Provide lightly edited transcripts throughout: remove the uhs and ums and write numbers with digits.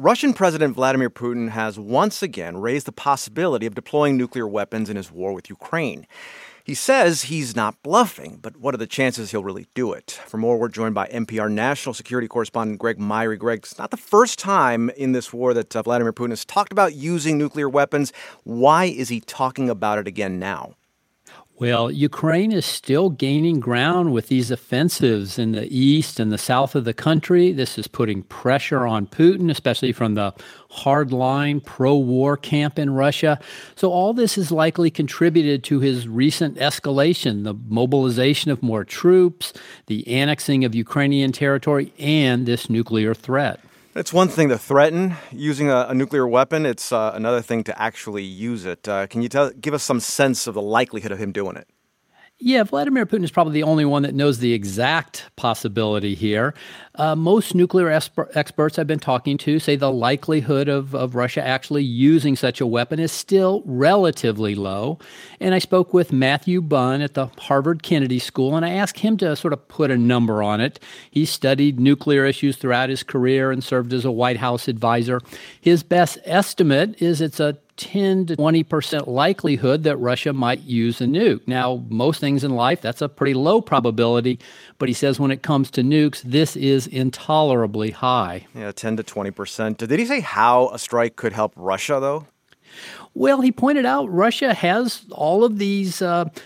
Russian President Vladimir Putin has once again raised the possibility of deploying nuclear weapons in his war with Ukraine. He says he's not bluffing, but what are the chances he'll really do it? For more, we're joined by NPR national security correspondent Greg Myre. Greg, it's not the first time in this war that Vladimir Putin has talked about using nuclear weapons. Why is he talking about it again now? Well, Ukraine is still gaining ground with these offensives in the east and the south of the country. This is putting pressure on Putin, especially from the hardline pro-war camp in Russia. So all this has likely contributed to his recent escalation, the mobilization of more troops, the annexing of Ukrainian territory, and this nuclear threat. It's one thing to threaten using a nuclear weapon. It's another thing to actually use it. Can you give us some sense of the likelihood of him doing it? Yeah, Vladimir Putin is probably the only one that knows the exact possibility here. Most nuclear experts I've been talking to say the likelihood of Russia actually using such a weapon is still relatively low. And I spoke with Matthew Bunn at the Harvard Kennedy School, and I asked him to sort of put a number on it. He studied nuclear issues throughout his career and served as a White House advisor. His best estimate is it's a 10 to 20% likelihood that Russia might use a nuke. Now, most things in life, that's a pretty low probability, but he says when it comes to nukes, this is intolerably high. Yeah, 10 to 20%. Did he say how a strike could help Russia, though? Well, he pointed out Russia has all of these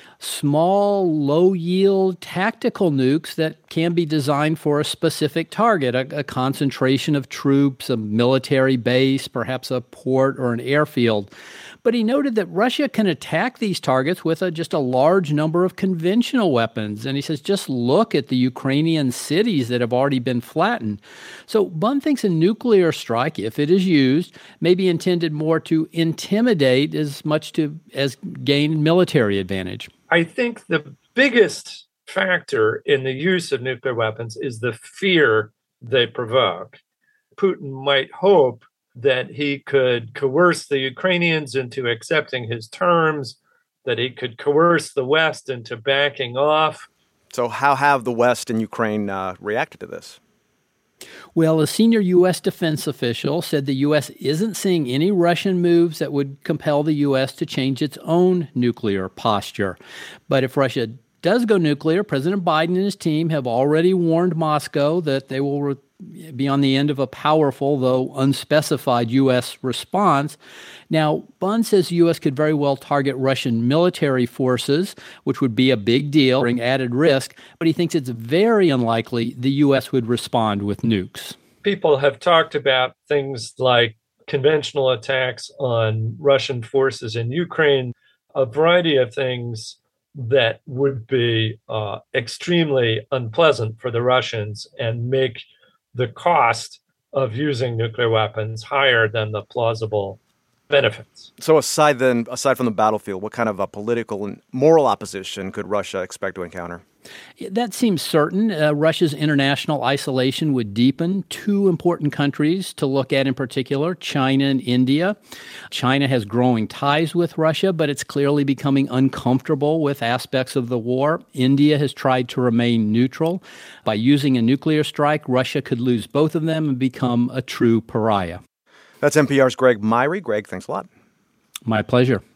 small, low-yield tactical nukes that can be designed for a specific target, a concentration of troops, a military base, perhaps a port or an airfield. But he noted that Russia can attack these targets with just a large number of conventional weapons. And he says, just look at the Ukrainian cities that have already been flattened. So Bunn thinks a nuclear strike, if it is used, may be intended more to intimidate as much as gain military advantage. I think the biggest factor in the use of nuclear weapons is the fear they provoke. Putin might hope that he could coerce the Ukrainians into accepting his terms, that he could coerce the West into backing off. So how have the West and Ukraine reacted to this? Well, a senior U.S. defense official said the U.S. isn't seeing any Russian moves that would compel the U.S. to change its own nuclear posture. But if Russia does go nuclear, President Biden and his team have already warned Moscow that they will be on the end of a powerful, though unspecified, U.S. response. Now, Bunn says the U.S. could very well target Russian military forces, which would be a big deal, bring added risk, but he thinks it's very unlikely the U.S. would respond with nukes. People have talked about things like conventional attacks on Russian forces in Ukraine, a variety of things that would be extremely unpleasant for the Russians and make the cost of using nuclear weapons higher than the plausible benefits. So aside from the battlefield, what kind of a political and moral opposition could Russia expect to encounter? That seems certain. Russia's international isolation would deepen. Two important countries to look at in particular, China and India. China has growing ties with Russia, but it's clearly becoming uncomfortable with aspects of the war. India has tried to remain neutral. By using a nuclear strike, Russia could lose both of them and become a true pariah. That's NPR's Greg Myre. Greg, thanks a lot. My pleasure.